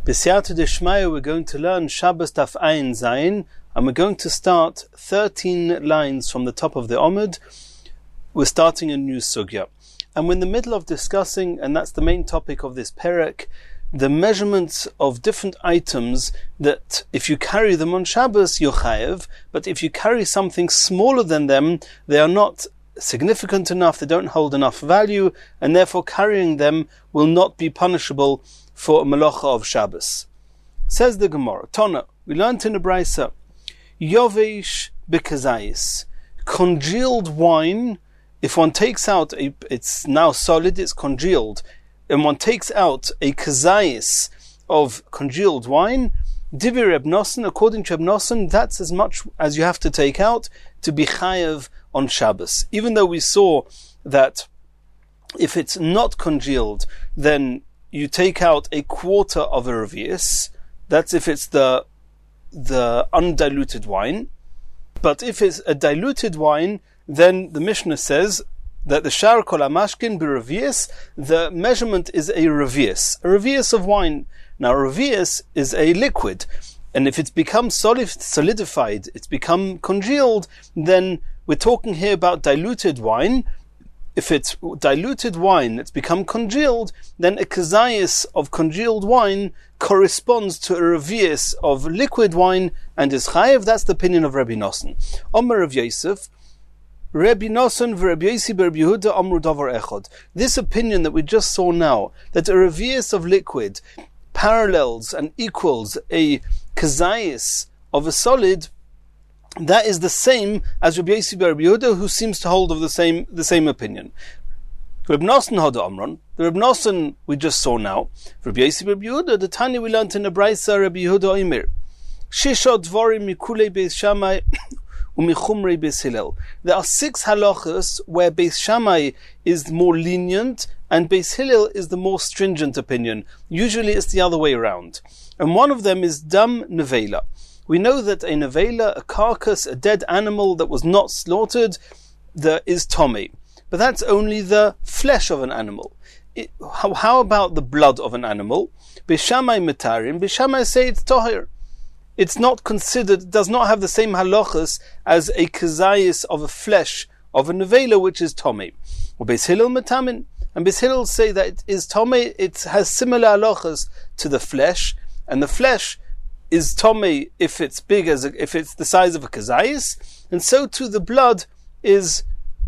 B'siyata Deshmaya, we're going to learn Shabbos Daf Ayin Zayin, and we're going to start 13 lines from the top of the Omid. We're starting a new sugya. And we're in the middle of discussing, and that's the main topic of this perek, the measurements of different items that if you carry them on Shabbos, you're chayev, but if you carry something smaller than them, they are not significant enough, they don't hold enough value, and therefore carrying them will not be punishable for a melacha of Shabbos. Says the Gemara, Tona, we learned in the Brisa, Yovesh b'kazayis, congealed wine, if one takes out it's now solid, it's congealed, and one takes out a kazayis of congealed wine, Divi Reb Nosson, according to Reb Nosson, that's as much as you have to take out to be chayev on Shabbos. Even though we saw that if it's not congealed, then you take out a quarter of a revius. That's if it's the undiluted wine. But if it's a diluted wine, then the Mishnah says that the shar kol hamashkin b'revius, the measurement is a revius of wine. Now, revius is a liquid, and if it's become solidified, it's become congealed, then we're talking here about diluted wine. If it's diluted wine that's become congealed, then a kazayis of congealed wine corresponds to a revius of liquid wine and is chayev. That's the opinion of Rabbi Nosson. Omer Rav Yosef, Rabbi Nosson v'Rabbi Yossi b'Rabbi Yehuda amru davar echad. This opinion that we just saw now, that a revius of liquid parallels and equals a kazayis of a solid, that is the same as Rabbi Yossi b'Rabbi Yehuda, who seems to hold of the same opinion. Rabbi Nosson had Amron. The Rabbi Nosson we just saw now. Rabbi Yossi b'Rabbi Yehuda, the Tanya we learned in the Brisa, Rabbi Yehuda Omer. Shisha dvorim mikulei Beis Shammai umichumrei Beis Hillel. There are 6 halachas where Beis Shammai is more lenient and Beis Hillel is the more stringent opinion. Usually it's the other way around. And one of them is dam nevela. We know that a nevela, a carcass, a dead animal that was not slaughtered, is tomei. But that's only the flesh of an animal. How about the blood of an animal? Beis Shammai metarim, Beis Shammai say it's tohir. It's not considered, does not have the same halachas as a kazayis of a flesh of a nevela, which is tomei. Or Beis Hillel metamin, and Beis Hillel say that it is tomei, it has similar halachas to the flesh, and the flesh is tomei if it's big if it's the size of a kazayis, and so too the blood is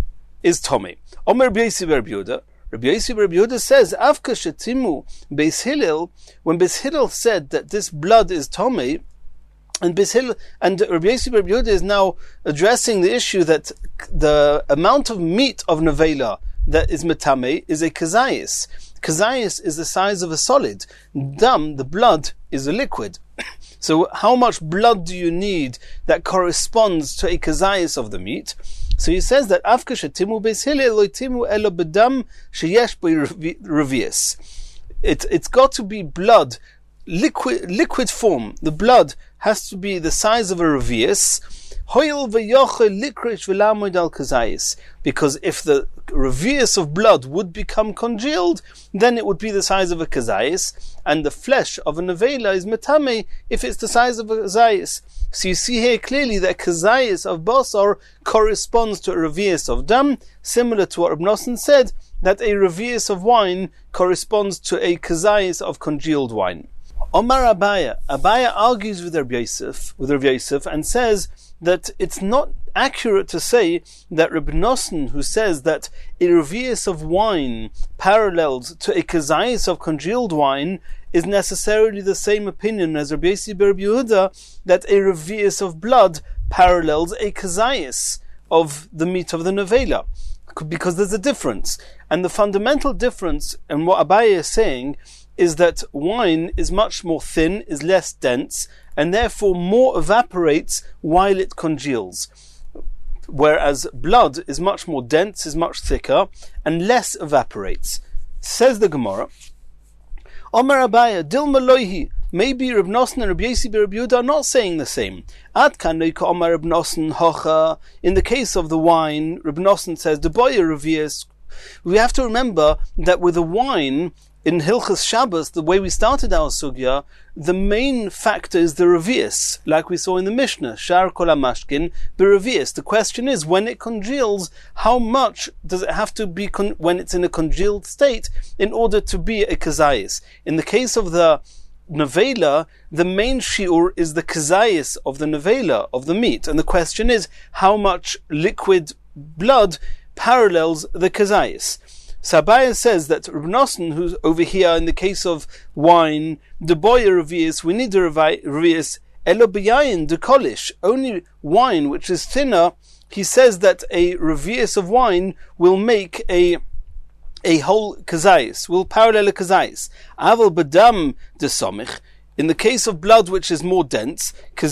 tomei. Omer Rabbi Yossi b'Rabbi Yehuda. Rabbi Yossi b'Rabbi Yehuda says, Avka shetimu Beis Hillel, when Beis Hillel said that this blood is tomei, and Beis Hillel and Rabbi Yossi b'Rabbi Yehuda is now addressing the issue that the amount of meat of nevela that is metame is a kazayis. Kazayis is the size of a solid. Dam, the blood, is a liquid. So how much blood do you need that corresponds to a kazayis of the meat? So he says that Afka shetimu Beis Hillel lo timu elo bedam sheyesh bo revius. It's got to be blood, liquid form. The blood has to be the size of a revius. Because if the revius of blood would become congealed, then it would be the size of a kazayis, and the flesh of a nevela is metame if it's the size of a kazayis. So you see here clearly that kazayis of basar corresponds to a revius of dam, similar to what Reb Nosson said, that a revius of wine corresponds to a kazayis of congealed wine. Omar Abaya argues with Rabbi Yosef and says that it's not accurate to say that Reb Nosson, who says that a revius of wine parallels to a kazayis of congealed wine, is necessarily the same opinion as Rabbi Yossi b'Rabbi Yehuda, that a revius of blood parallels a kazayis of the meat of the nevela, because there's a difference. And the fundamental difference in what Abaya is saying is that wine is much more thin, is less dense, and therefore more evaporates while it congeals. Whereas blood is much more dense, is much thicker, and less evaporates. Says the Gemara, Omer Abaya, Dilma Loihi, maybe Reb Nosson and Rabbi Yossi b'Rabbi Yehuda are not saying the same. Ad kan loika Omer Reb Nosson hocha. In the case of the wine, Reb Nosson says, the boya revius. We have to remember that with the wine, in Hilchas Shabbos, the way we started our sugya, the main factor is the revius, like we saw in the Mishnah, Shar Kol HaMashkin b'revius. The question is, when it congeals, how much does it have to be when it's in a congealed state in order to be a kazayis? In the case of the nevela, the main shiur is the kazayis of the nevela, of the meat. And the question is, how much liquid blood parallels the kazayis? Sabaya says that Reb Nosson, who's over here in the case of wine, the boya revius, we need the revius, elo b'yayin de kolish, only wine which is thinner. He says that a revius of wine will make a whole kazayis, will parallel a kazayis. Aval badam de somich, in the case of blood which is more dense,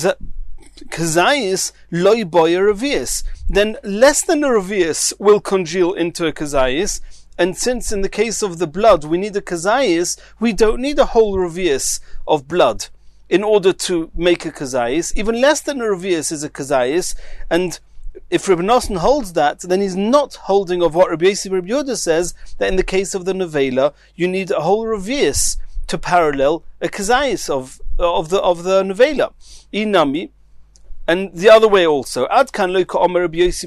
kazayis loy boya revius, then less than a revius will congeal into a kazayis. And since in the case of the blood we need a kazayis, we don't need a whole revius of blood in order to make a kazayis. Even less than a revius is a kazayis. And if Reb Nosson holds that, then he's not holding of what Rabbi Yossi Bar Yehuda says, that in the case of the nevela, you need a whole revius to parallel a kazayis of the nevela. Inami. And the other way also. It could be that Rabbi Yossi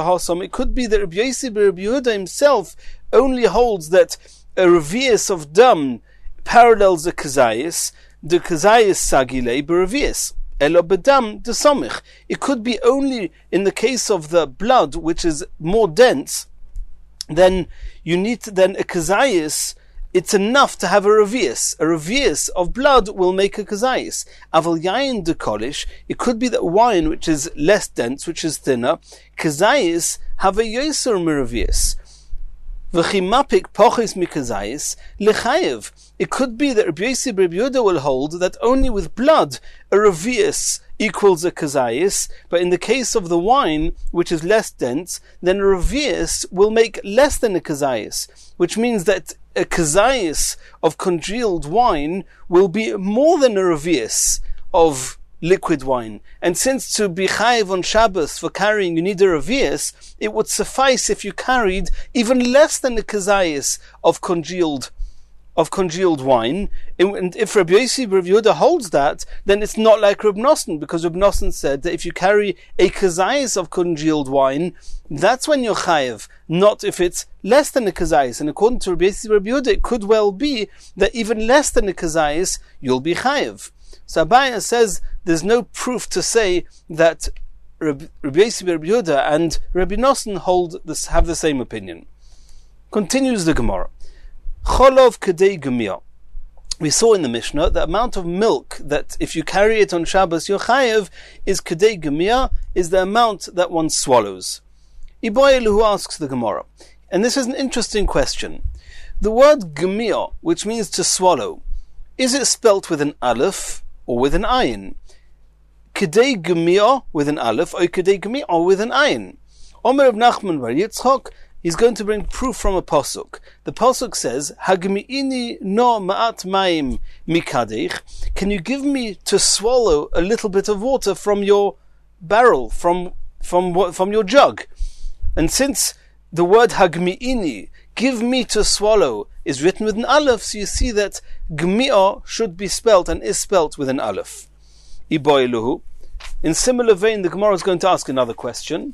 Bar Yehuda himself only holds that a revius of dam parallels a kazayis, the kazayis sagile b'revius, elo bedam de somich. It could be only in the case of the blood, which is more dense, then you need then a kazayis. It's enough to have a revius. A revius of blood will make a kazayis. Aval yayin de kolish, it could be that wine which is less dense, which is thinner, kazayis have a yoser miravius. V'chimapik pochis mikazayis lechayev. It could be that Rabbi Yossi Bar Yehuda will hold that only with blood a revius equals a kazayis, but in the case of the wine, which is less dense, then a revius will make less than a kazayis, which means that a kazayis of congealed wine will be more than a revius of liquid wine. And since to be chayiv on Shabbos for carrying you need a revius, it would suffice if you carried even less than a kazayis of congealed wine. And if Rabbi Yossi Bar Yehuda holds that, then it's not like Reb Nosson, because Reb Nosson said that if you carry a kazayis of congealed wine, that's when you're chayiv, not if it's less than a kazayis. And according to Rabbi Yossi Bar Yehuda, it could well be that even less than a kazayis, you'll be chayiv. So Abaya says there's no proof to say that Rabbi Yossi Bar Yehuda and Rabbi Nosson have the same opinion. Continues the Gemara. Cholov kedei gemia. We saw in the Mishnah the amount of milk that if you carry it on Shabbos you're chayev is kedei gemia, is the amount that one swallows. Iboyelu, who asks the Gemara, and this is an interesting question. The word gemia, which means to swallow, is it spelt with an aleph or with an ayin? Kedei gemia with an aleph, or kedei gemia with an ayin? Omer of Nachman Bar Yitzchok, he's going to bring proof from a pasuk. The pasuk says, "Hagmi'ini no ma'at mayim mikadech." Can you give me to swallow a little bit of water from your barrel, from your jug? And since the word hagmi'ini, give me to swallow, is written with an aleph, so you see that gmi'ah should be spelt and is spelt with an aleph. Iboiluhu. In similar vein, the Gemara is going to ask another question.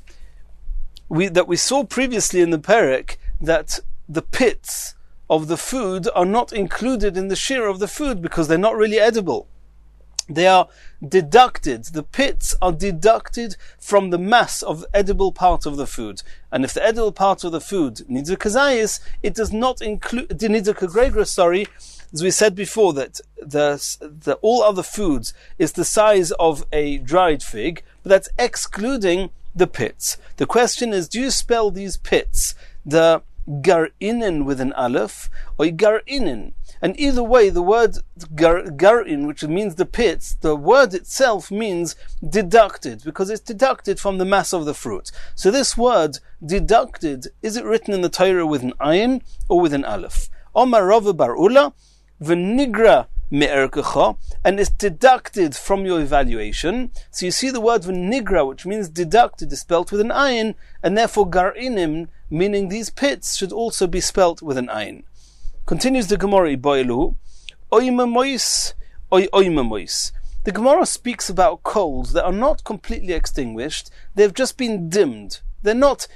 We saw previously in the Perek that the pits of the food are not included in the shir of the food because they're not really edible. They are deducted. The pits are deducted from the mass of the edible part of the food. And if the edible part of the food needs a kazayis, it does not include, it needs a kagregra, as we said before, that the all other foods is the size of a dried fig, but that's excluding the pits. The question is, do you spell these pits, the gar'inin with an aleph, or gar'inin? And either way, the word gar'in, which means the pits, the word itself means deducted, because it's deducted from the mass of the fruit. So this word, deducted, is it written in the Torah with an ayin or with an aleph? Omar Rava bar Ula, v'nigra me'erkecha, and it's deducted from your evaluation. So you see the word v'nigra, which means deducted, is spelt with an ayin, and therefore gar'inim, meaning these pits, should also be spelt with an ayin. Continues the Gemara, Boilu, Oimamois, Oimamois. The Gemara speaks about coals that are not completely extinguished, they've just been dimmed. They're not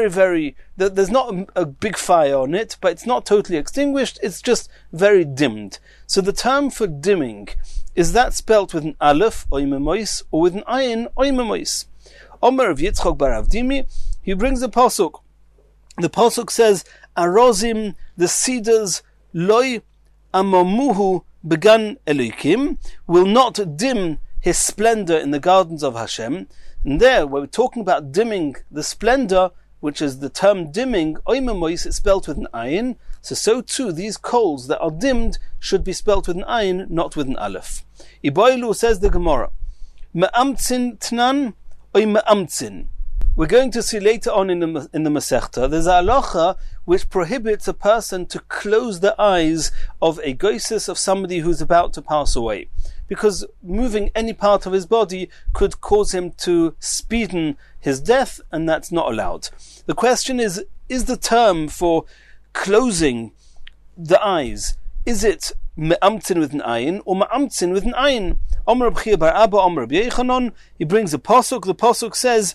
there's not a big fire on it, but it's not totally extinguished, it's just very dimmed. So the term for dimming, is that spelt with an aleph, oimemois, or with an ayin, oimemois? Omer of Yitzchok bar Avdimi, he brings the pasuk. The pasuk says, Arozim, the cedars, loy amamuhu began Elokim, will not dim his splendor in the gardens of Hashem. And there, where we're talking about dimming the splendor, which is the term dimming, oimemois, it's spelt with an ayin. So too, these coals that are dimmed should be spelt with an ayin, not with an aleph. Iboilu, says the Gemara, me'amtzin tnan, oy me'amtzin. We're going to see later on in the Masechta, there's a halacha which prohibits a person to close the eyes of a goysis, of somebody who's about to pass away, because moving any part of his body could cause him to speeden his death, and that's not allowed. The question is the term for closing the eyes, is it me'amtzin with an ayin or me'amtzin with an ayin? Omer B'chia bar Abba, Omer Rabbi Yechanan, he brings a pasuk. The pasuk says,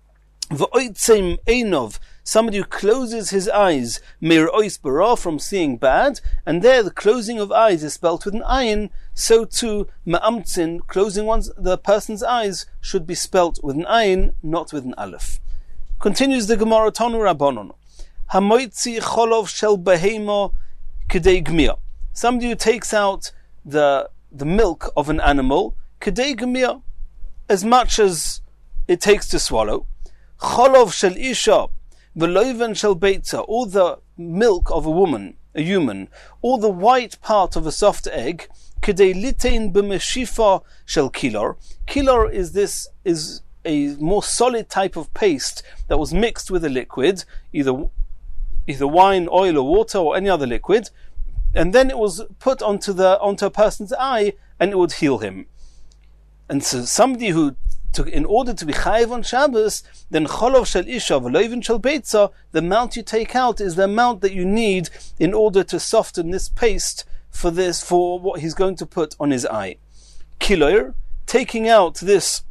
V'oitzim einov, somebody who closes his eyes, meir ois bara, from seeing bad, and there the closing of eyes is spelt with an ayin. So too, me'amtzin, closing the person's eyes, should be spelt with an ayin, not with an aleph. Continues the Gemara, Tanu Rabbanon, hamoitzi cholov shel behemo kedei gmir, somebody who takes out the milk of an animal, kedei gmir, as much as it takes to swallow. Cholov shel isha, v'loiven shel beitza, all the milk of a human, all the white part of a soft egg, kedei litein b'meshifa shel kilor. Kilor is a more solid type of paste that was mixed with a liquid, either wine, oil, or water, or any other liquid, and then it was put onto a person's eye, and it would heal him. And so somebody who in order to be chayiv on Shabbos, then cholov shel isha v'loiven shel beitza, the amount you take out is the amount that you need in order to soften this paste for what he's going to put on his eye. Kilor, taking out this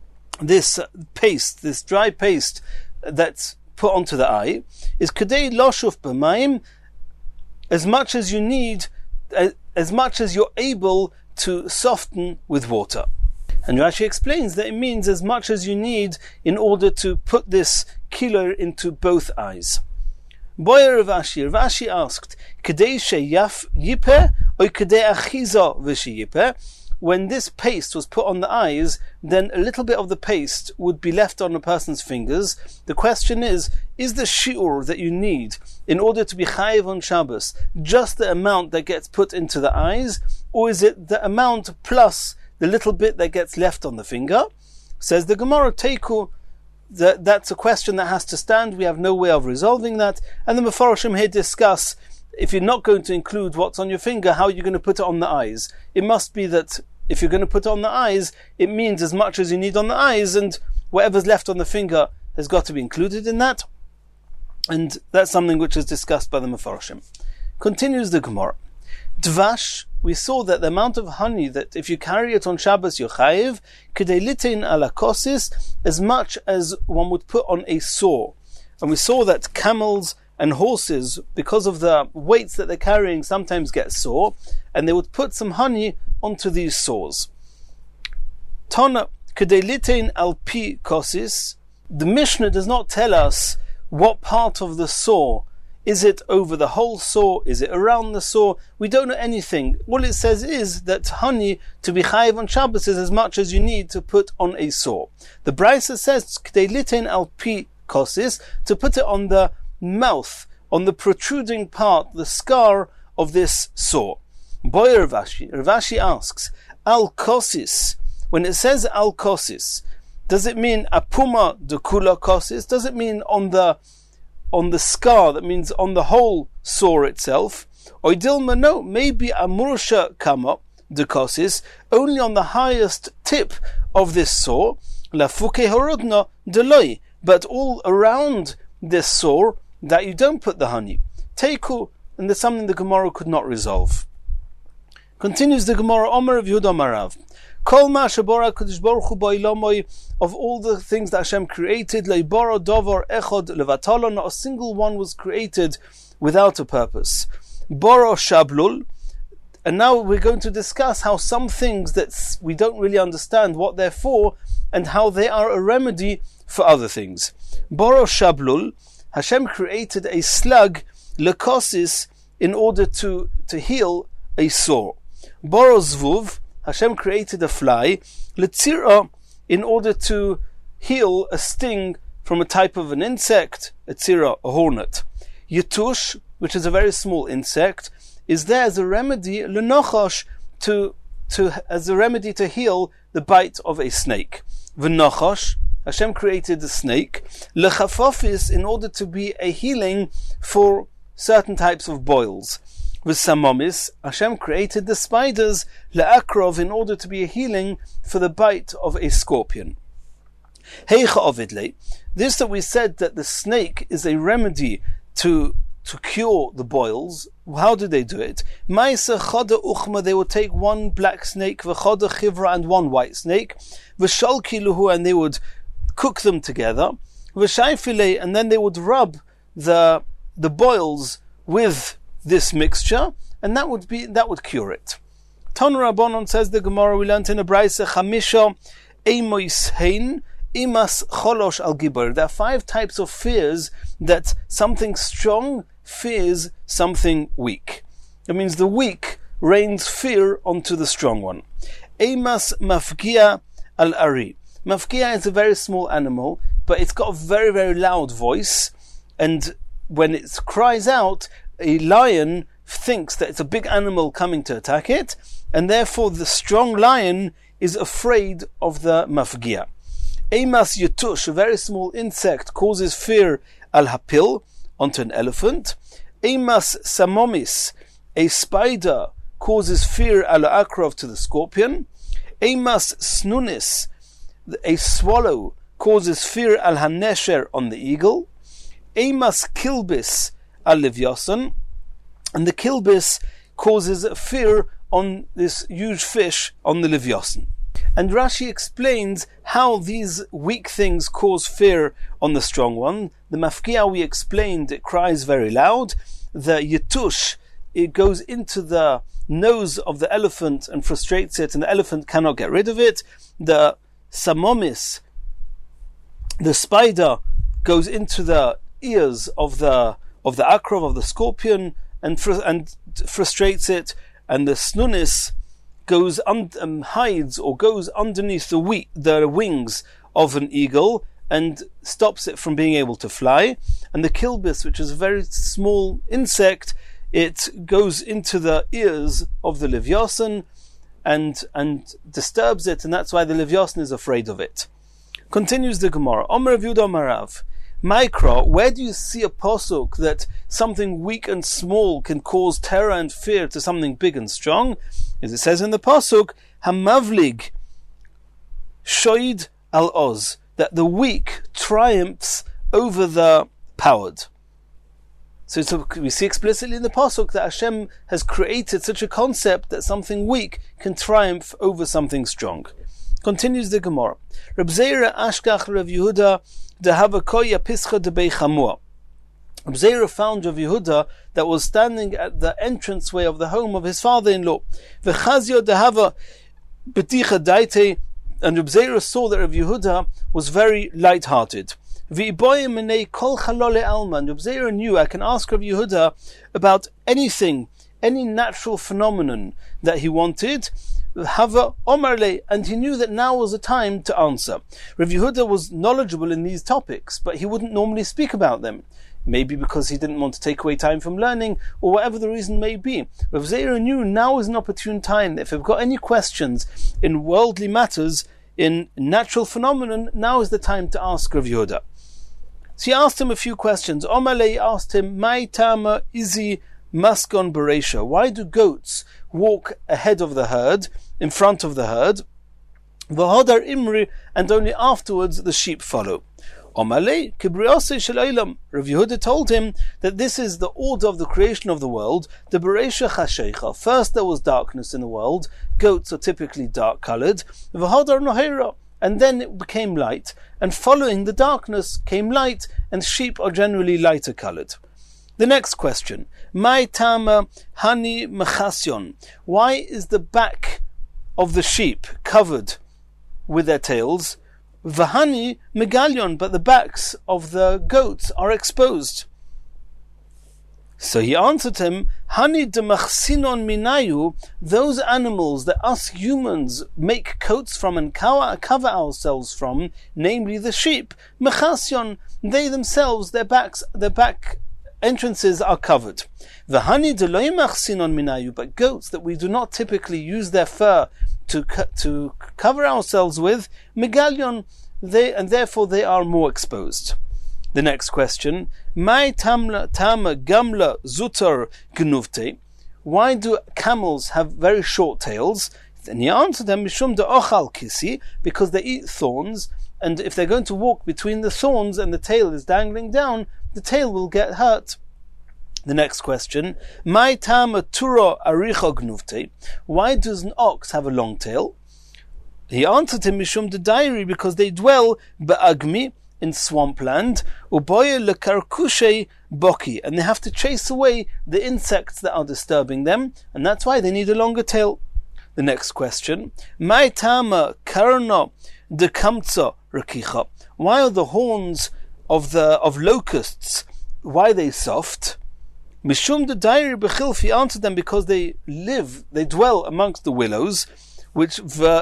paste, this dry paste that's put onto the eye, is kedei loshuf b'mayim, as much as you need, as much as you're able to soften with water. And Rashi explains that it means as much as you need in order to put this kilo into both eyes. Boyer Rav Ashi asked, Kedei sheyaf yipeh or kedei achiza v'sheyipeh? When this paste was put on the eyes, then a little bit of the paste would be left on a person's fingers. The question is the shi'ur that you need in order to be chayiv on Shabbos just the amount that gets put into the eyes, or is it the amount plus the little bit that gets left on the finger? Says the Gemara, Teiku, that's a question that has to stand. We have no way of resolving that. And the Mefarshim here discuss, if you're not going to include what's on your finger, how are you going to put it on the eyes? It must be that if you're going to put it on the eyes, it means as much as you need on the eyes, and whatever's left on the finger has got to be included in that. And that's something which is discussed by the Mefarshim. Continues the Gemara. Dvash, we saw that the amount of honey that if you carry it on Shabbos you're chayiv, kedei litein ala kosis, as much as one would put on a saw. And we saw that camels and horses, because of the weights that they're carrying, sometimes get sore, and they would put some honey onto these saws. Tana, kedei litein al pi kosis, the Mishnah does not tell us what part of the saw. Is it over the whole saw? Is it around the saw? We don't know anything. All it says is that honey, to be chayiv on Shabbos, is as much as you need to put on a saw. The Brisa says, K'dei litein al pi kosis, to put it on the mouth, on the protruding part, the scar of this saw. Boy Rav Ashi asks, al kosis, when it says al kosis, does it mean apuma de kula kosis? Does it mean on the scar, that means on the whole saw itself? Or dilma, no, maybe a mursha kama de kosis, only on the highest tip of this saw, la fuke horodna deloi, but all around this saw that you don't put the honey. Teiku and there's something the Gemara could not resolve. Continues the Gemara, Omer of Yehuda Marav. Kol ma shebora Kadosh Baruch Hu ba'olamoi, of all the things that Hashem created, leibora dovar echod levatalo, not a single one was created without a purpose. Boro shablul, and now we're going to discuss how some things that we don't really understand what they're for, and how they are a remedy for other things. Boro shablul, Hashem created a slug, lekosis, in order to heal a sore. Boro zvuv, Hashem created a fly, letzira, in order to heal a sting from a type of an insect, a tzira, a hornet. Yetush, which is a very small insect, is there as a remedy, lenochosh, as a remedy to heal the bite of a snake. V'nochosh, Hashem created the snake, lechafofis, in order to be a healing for certain types of boils. V'samomis, Hashem created the spiders, le'akrov, in order to be a healing for the bite of a scorpion. Heicha ovidle, this that we said that the snake is a remedy to cure the boils, how do they do it? Ma'isa choda uchma, they would take one black snake, v'choda chivra, and one white snake, v'shalki luhu, and they would cook them together, v'shaifile, and then they would rub the boils with this mixture, and that would cure it. Tanu Rabbanon, says the Gemara, we learned in a Braisa, Chamisha Eimois Hein Imas Cholosh Al Gibor. There are 5 types of fears that something strong fears something weak. It means the weak rains fear onto the strong one. Eimas Mafgia Al Ari. Mafgia is a very small animal, but it's got a very, very loud voice, and when it cries out, a lion thinks that it's a big animal coming to attack it, and therefore the strong lion is afraid of the mafgia. Eimas Yutush, a very small insect, causes fear al hapil, onto an elephant. Eimas Samomis, a spider, causes fear al akrov, to the scorpion. Eimas Snunis, a swallow, causes fear al hanesher, on the eagle. Eimas Kilbis al Livyasan, and the kilbis causes fear on this huge fish, on the Livyasan. And Rashi explains how these weak things cause fear on the strong one. The mafkia, we explained, it cries very loud. The yetush, it goes into the nose of the elephant and frustrates it, and the elephant cannot get rid of it. The samomis, the spider, goes into the ears of the akrov, of the scorpion, and frustrates it, and the snunis goes hides or goes underneath the wings of an eagle and stops it from being able to fly. And the kilbis, which is a very small insect, it goes into the ears of the Livyasan and disturbs it, and that's why the Livyasan is afraid of it. Continues the Gemara. Omer of Yehuda Marav. Mikra, where do you see a pasuk that something weak and small can cause terror and fear to something big and strong? As it says in the pasuk, Hamavlig Shoid al Oz, that the weak triumphs over the powered. So we see explicitly in the pasuk that Hashem has created such a concept that something weak can triumph over something strong. Continues the Gemara. Reb Zeira Ashkach Rav Yehuda Dehavakoya Pischa de Beichamua. Reb Zeira found Rav Yehuda that was standing at the entranceway of the home of his father-in-law. V'chazio dehava beticha daite, and Reb Zeira saw that Rav Yehuda was very light-hearted. V'iboye menei kol chalole alma. And Reb Zeira knew, I can ask Rav Yehuda about anything, any natural phenomenon that he wanted. Hava Omarle, and he knew that now was the time to answer. Rav Yehuda was knowledgeable in these topics, but he wouldn't normally speak about them. Maybe because he didn't want to take away time from learning, or whatever the reason may be. Rav Zeira knew now is an opportune time. If you've got any questions in worldly matters, in natural phenomenon, now is the time to ask Rav Yehuda. So he asked him a few questions. Omarle asked him, Mai tama izi maskon beresha. Why do goats walk ahead of the herd, in front of the herd? V'hodar imri, and only afterwards the sheep follow. Omale kibriose shel olam. Rav Yehuda told him that this is the order of the creation of the world. The bereisha chashecha. First there was darkness in the world. Goats are typically dark-colored. V'hadar nohera. And then it became light. And following the darkness came light, and sheep are generally lighter-colored. The next question. Mai tama hani mechasyon. Why is the back of the sheep covered with their tails? Vahani megalion, but the backs of the goats are exposed. So he answered him, Hani demachsinon minayu, those animals that us humans make coats from and cover ourselves from, namely the sheep, mechasyon, they themselves, their back entrances are covered. Vahani deloi machsinon minayu, but goats that we do not typically use their fur to cover ourselves with, megalion, and therefore they are more exposed. The next question, Mai tama gamla zutar gnuvte. Why do camels have very short tails? And he answered them, Mishum de ochal kisi, because they eat thorns, and if they're going to walk between the thorns and the tail is dangling down, the tail will get hurt. The next question, Mai tama turo aricha gnuvte. Why does an ox have a long tail? He answered him, Mishum de dairi, because they dwell ba'agmi, in swampland, uboye lekarkushe boki, and they have to chase away the insects that are disturbing them, and that's why they need a longer tail. The next question, Mai tama karno de kamtsa rakicha. Why are the horns of locusts, why are they soft? Mishum de dairi bechilfi answered them, because they dwell amongst the willows, which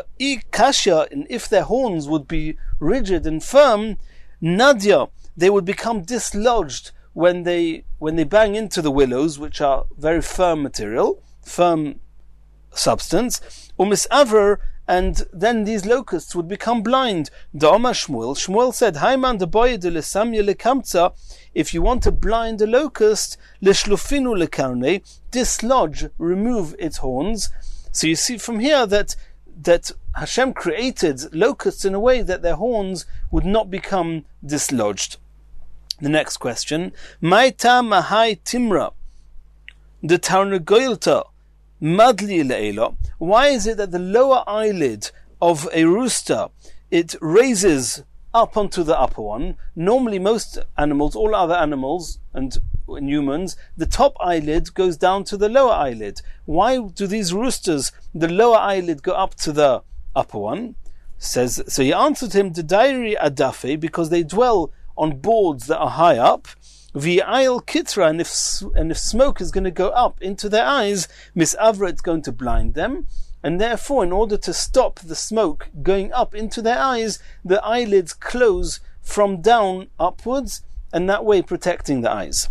kasha, and if their horns would be rigid and firm, nadia, they would become dislodged when they bang into the willows, which are very firm material, firm substance. Umisaver, and then these locusts would become blind. Da'oma Shmuel said, Haiman de boye de lesamya lekamtza, if you want to blind a locust, leshlufinu lekarne, dislodge, remove its horns. So you see from here that Hashem created locusts in a way that their horns would not become dislodged. The next question, Maita mahai timra, the tarnagoylta, madli le'ela. Why is it that the lower eyelid of a rooster, it raises up onto the upper one? Normally most animals, all other animals and humans, the top eyelid goes down to the lower eyelid. Why do these roosters, the lower eyelid go up to the upper one? So he answered him, the dairi adafe, because they dwell on boards that are high up. V'ayil kitra, and if smoke is going to go up into their eyes, misavra, it's going to blind them, and therefore, in order to stop the smoke going up into their eyes, the eyelids close from down upwards, and that way protecting the eyes.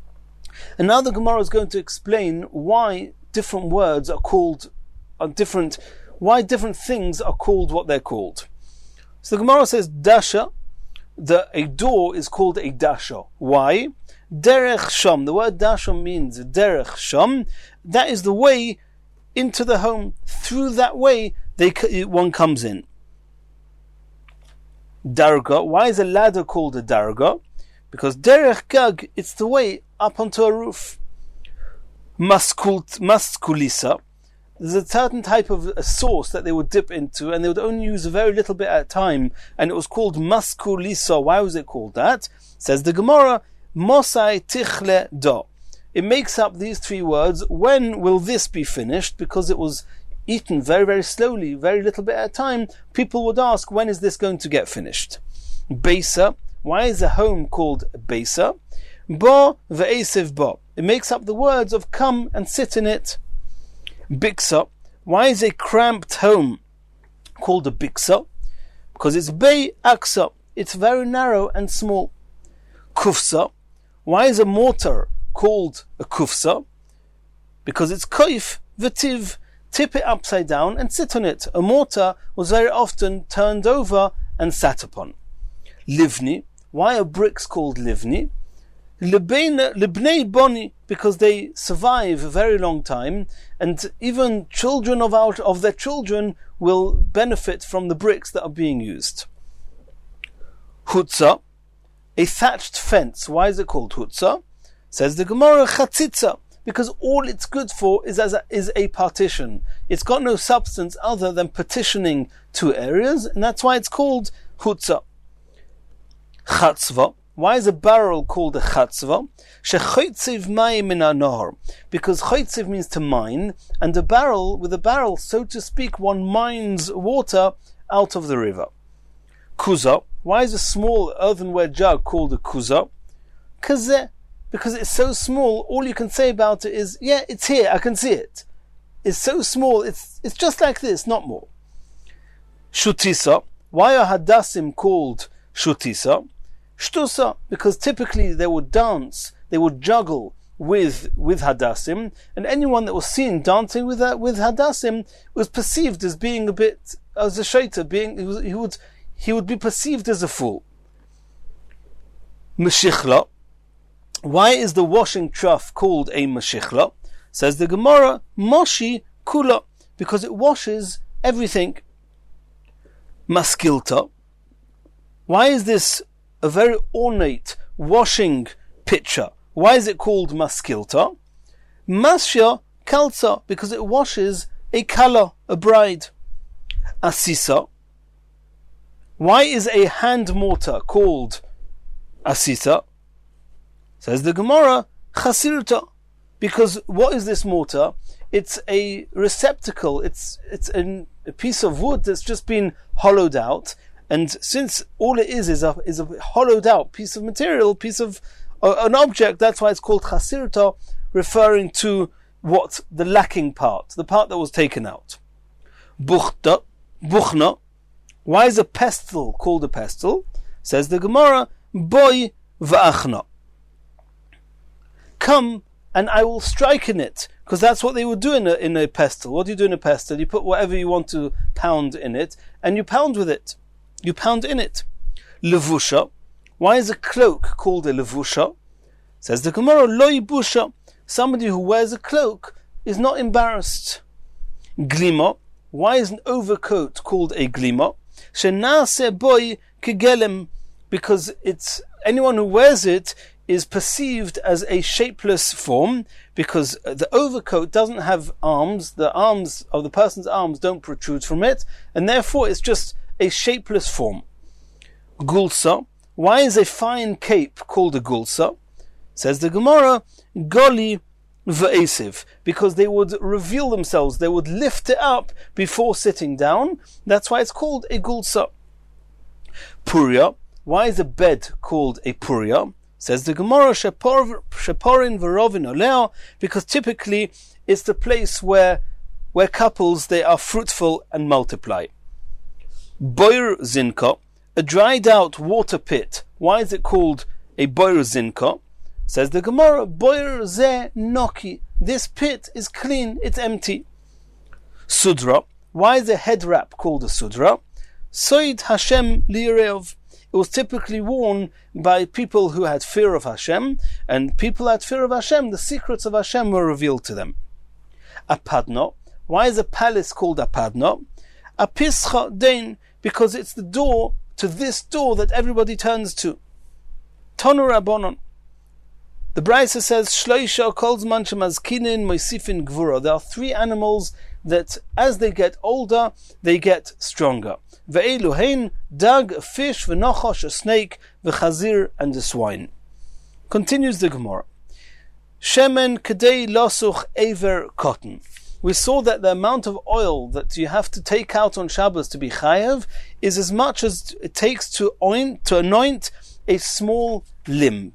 And now the Gemara is going to explain why different words are called why different things are called what they're called. So the Gemara says dasha. A door is called a dasha. Why? Derech sham. The word dasha means derech sham. That is the way into the home. Through that way, one comes in. Darga. Why is a ladder called a darga? Because derech gag, it's the way up onto a roof. Maskulisa. There's a certain type of a sauce that they would dip into, and they would only use a very little bit at a time, and it was called maskulisa. Why was it called that? Says the Gemara, Mosai tichle do. It makes up these three words. When will this be finished? Because it was eaten very, very slowly, very little bit at a time. People would ask, when is this going to get finished? Beisa. Why is a home called Beisa? Bo ve'esev bo. It makes up the words of come and sit in it. Biksa. Why is a cramped home called a biksa? Because it's bei aksa. It's very narrow and small. Kufsa. Why is a mortar called a kufsa? Because it's koif v'tiv. Tip it upside down and sit on it. A mortar was very often turned over and sat upon. Livni. Why are bricks called livni? Libnei boni, because they survive a very long time, and even children of their children will benefit from the bricks that are being used. Hutza. a thatched fence, why is it called hutzah? Says the Gemara, chatzitza, because all it's good for is a partition. It's got no substance other than partitioning two areas, and that's why it's called hutzah. Chatzva, why is a barrel called a chatzva? Shechoitziv mayim min hanahar, because choitziv means to mine, and with a barrel, so to speak, one mines water out of the river. Kuza, why is a small earthenware jug called a kuza? Kazeh, because it's so small, all you can say about it is, yeah, it's here, I can see it. It's so small, it's just like this, not more. Shutisa, why are hadassim called shutisa? Shtusa, because typically they would dance, they would juggle with hadassim, and anyone that was seen dancing with hadassim was perceived as being a bit, as a shaita, he would be perceived as a fool. Meshichla, why is the washing trough called a meshichla? Says the Gemara, moshi kula, because it washes everything. Maskilta, why is this a very ornate washing pitcher? Why is it called maskilta? Masya kalsa, because it washes a kala, a bride. Asisa, why is a hand mortar called asisa? Says the Gemara, chasirta, because what is this mortar? It's a receptacle, it's a piece of wood that's just been hollowed out, and since all it is a hollowed out piece of material, piece of an object, that's why it's called chasirta, referring to what the lacking part, the part that was taken out. Buchna, why is a pestle called a pestle? Says the Gemara, boy va'achna, come and I will strike in it, because that's what they would do in a pestle. What do you do in a pestle? You put whatever you want to pound in it, and you pound with it. You pound in it. Levusha, why is a cloak called a levusha? Says the Gemara, loy busha, somebody who wears a cloak is not embarrassed. Glima, why is an overcoat called a glima? Shenase boy kegelem, because it's anyone who wears it is perceived as a shapeless form, because the overcoat doesn't have arms, the arms of the person's arms don't protrude from it, and therefore it's just a shapeless form. Gulsa, why is a fine cape called a gulsa? Says the Gemara, goli v'esiv, because they would reveal themselves, they would lift it up before sitting down, that's why it's called a gulsa. Puria, why is a bed called a puria? Says the Gemara, sheporin v'rovin oleo, because typically it's the place where couples, they are fruitful and multiply. Boir zinka, a dried out water pit, why is it called a boir zinka? Says the Gemara, boir ze noki, this pit is clean, it's empty. Sudra, why is a head wrap called a sudra? Soid Hashem lireov, it was typically worn by people who had fear of Hashem, and people who had fear of Hashem, the secrets of Hashem were revealed to them. Apadno, why is a palace called Apadno? Apischa dein, because it's the door to this door that everybody turns to. Tonu Rabbanon. The Brisa says, Shloisha kolzman shemazkinin moisifin gvura. There are three animals that as they get older, they get stronger. Ve'elu hein, dag, a fish, v'nochosh, a snake, v'chazir, and a swine. Continues the Gemara. Shemen kedei losuch aver cotton. We saw that the amount of oil that you have to take out on Shabbos to be chayav is as much as it takes to anoint a small limb.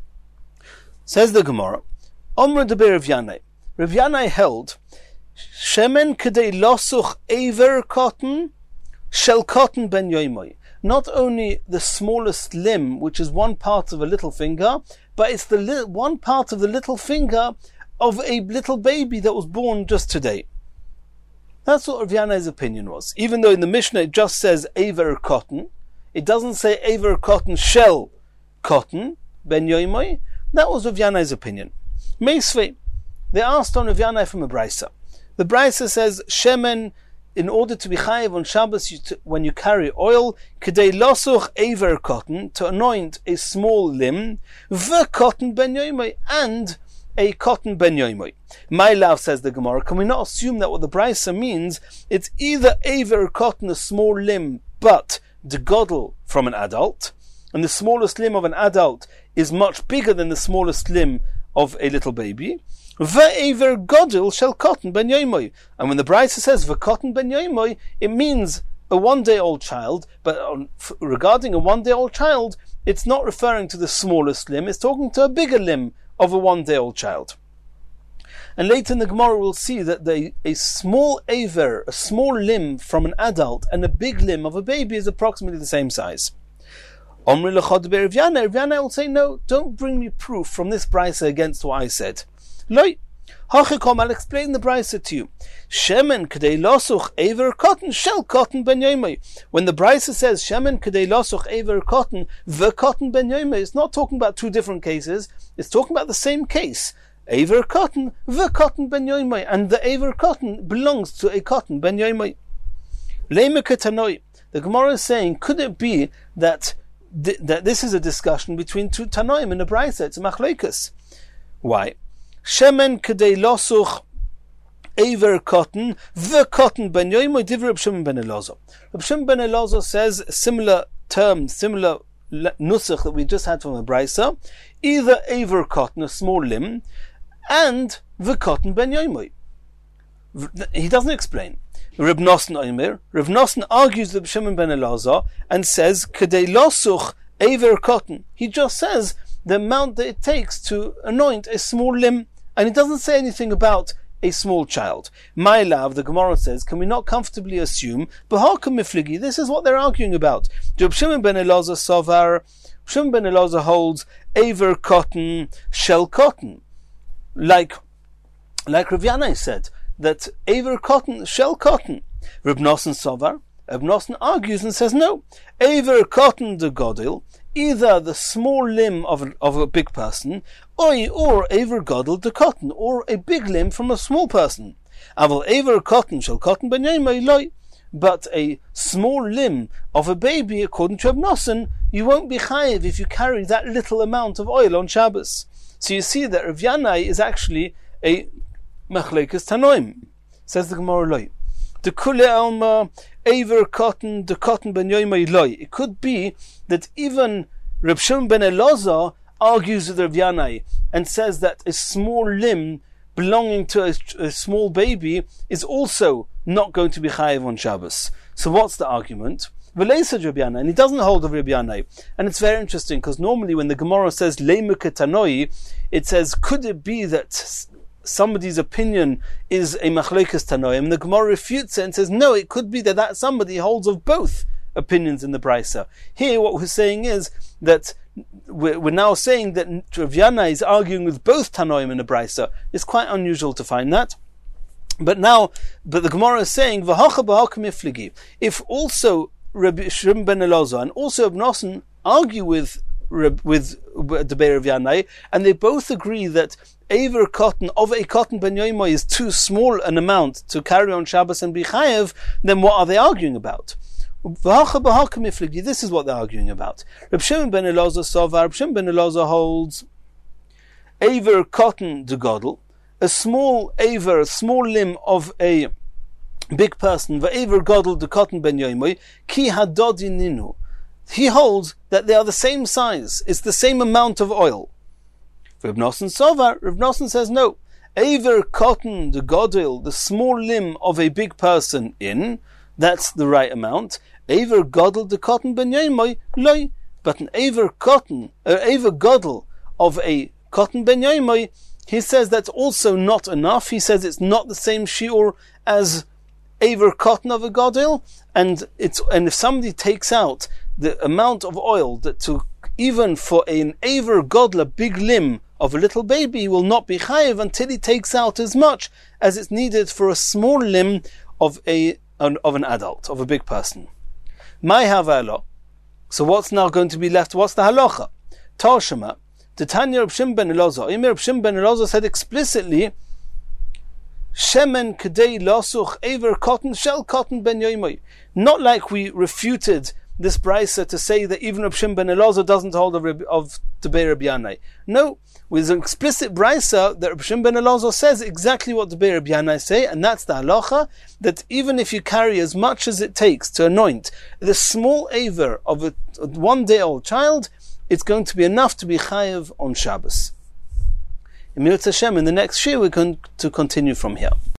Says the Gemara, Omra deber Rav Yanai. Rav Yanai held, Shemen kedei losuch aver cotton, shel cotton ben yoimoy. Not only the smallest limb, which is one part of a little finger, but it's the one part of the little finger of a little baby that was born just today. That's what Rav Yanai's opinion was. Even though in the Mishnah it just says aver cotton, it doesn't say aver cotton shel cotton ben yoimoy. That was Rav Yanai's opinion. Meisvei, they asked on Rav Yanai from a Brisa. The Brisa says, Shemen in order to be chayiv on Shabbos, when you carry oil, kedei losuch aver cotton, to anoint a small limb, v'cotton ben yoimai, and a cotton ben yoimai. My love, says the Gemara, can we not assume that what the Brisa means, it's either aver cotton, a small limb, but the godel from an adult, and the smallest limb of an adult is much bigger than the smallest limb of a little baby. Ve'ever godel shall cotton ben yoimai. And when the Brisa says v'cotton ben yoimai, it means a 1-day-old child, but regarding a 1-day-old child, it's not referring to the smallest limb, it's talking to a bigger limb of a 1-day-old child. And later in the Gemara we'll see that a small aver, a small limb from an adult, and a big limb of a baby is approximately the same size. Omri lechad be'Rav will say, no, don't bring me proof from this Brisa against what I said. Loi, hachikom, I'll explain the Brisa to you. Shemen kedei losuch aver cotton shel cotton ben yoimai. When the Brisa says shemen kedei losuch aver cotton, the cotton ben yoimai, it's not talking about two different cases, it's talking about the same case. Aver cotton, the cotton ben yoimai, and the aver cotton belongs to a cotton ben yoimai. Leimeke tanoi. The Gemara is saying, could it be that this is a discussion between two Tanoim in a Brisa? It's a machlokes. Why? Shemen kedei losuch aver cotton, the cotton ben yoimai, divrei Reb Shimon ben Elazar. Reb Shimon ben Elazar says a similar term, similar nusach that we just had from the Brisa, either aver cotton, a small limb, and the cotton ben yoimai. He doesn't explain. Reb Nosson argues with Shimon ben Elazar and says kedei losuch aver cotton. He just says the amount that it takes to anoint a small limb, and it doesn't say anything about a small child. My love, the Gemara says, can we not comfortably assume b'haka mifligi? This is what they're arguing about. Reb Shimon ben Elazar sovar. Shimon ben Elazar holds aver cotton, shel cotton, like Rav Yanai said, that aver cotton, shell cotton. Reb Nosson sovar. Reb Nosson argues and says no. Aver cotton de godil, either the small limb of a big person, or aver godil de cotton, or a big limb from a small person. Aval aver cotton shall cotton ben yoimai loy. But a small limb of a baby, according to Reb Nosson, you won't be chayiv if you carry that little amount of oil on Shabbos. So you see that Rav Yanai is actually a machlokes tanoim. Says the Gemara loy. The kule alma aver cotton, the cotton ben yoimai loy. It could be that even Reb Shimon ben Elazar argues with Rav Yanai and says that a small limb belonging to a small baby is also not going to be chayiv on Shabbos. So what's the argument? V'leisa Reb Yanai, and he doesn't hold of Reb Yanai. And it's very interesting because normally when the Gemara says leimuke tanoi, it says, could it be that somebody's opinion is a machlokes tanoim? And the Gemara refutes it and says, no, it could be that somebody holds of both opinions in the Brisa. Here what we're saying is that we're now saying that Rav Yanai is arguing with both tanoim in the Brisa. It's quite unusual to find that. But the Gemara is saying, v'hacha b'haka mifligi. If also Reb Shimon ben Elazar and also Reb Nosson argue with the Be'er of Yanai, and they both agree that aver cotton of a cotton ben yoimai is too small an amount to carry on Shabbos and be chayev, then what are they arguing about? This is what they're arguing about. Reb Shimon ben Elazar sovar. Reb Shimon ben Elazar holds aver cotton de godel, a small aver, a small limb of a big person, va'aver godel de cotton ben yoimai, ki hadodi ninu. He holds that they are the same size, it's the same amount of oil. Reb Nosson sovar. Reb Nosson says no. Aver cotton de godel, the small limb of a big person that's the right amount. Aver godel de cotton ben yoimai loy. But an aver godel of a cotton ben yoimai, he says that's also not enough. He says it's not the same shiur as aver cotton of a godel, and if somebody takes out the amount of oil that to even for an aver godel, a big limb of a little baby, he will not be chayiv until he takes out as much as it's needed for a small limb of an adult, of a big person. My havalo. So what's now going to be left? What's the halacha? Tashema. The Tanya Reb Shimon ben Elazar. Reb Shimon ben Elazar said explicitly, Shemen kedei losuch aver cotton shel cotton ben yoimoy. Not like we refuted this brisa to say that even Reb Shimon ben Elazar doesn't hold of Debei Rabbi Yanai. No, with an explicit brisa that Reb Shimon ben Elazar says exactly what Debei Rabbi Yanai say, and that's the halacha, that even if you carry as much as it takes to anoint the small aver of a 1-day-old child, it's going to be enough to be chayev on Shabbos. In the next shir, we're going to continue from here.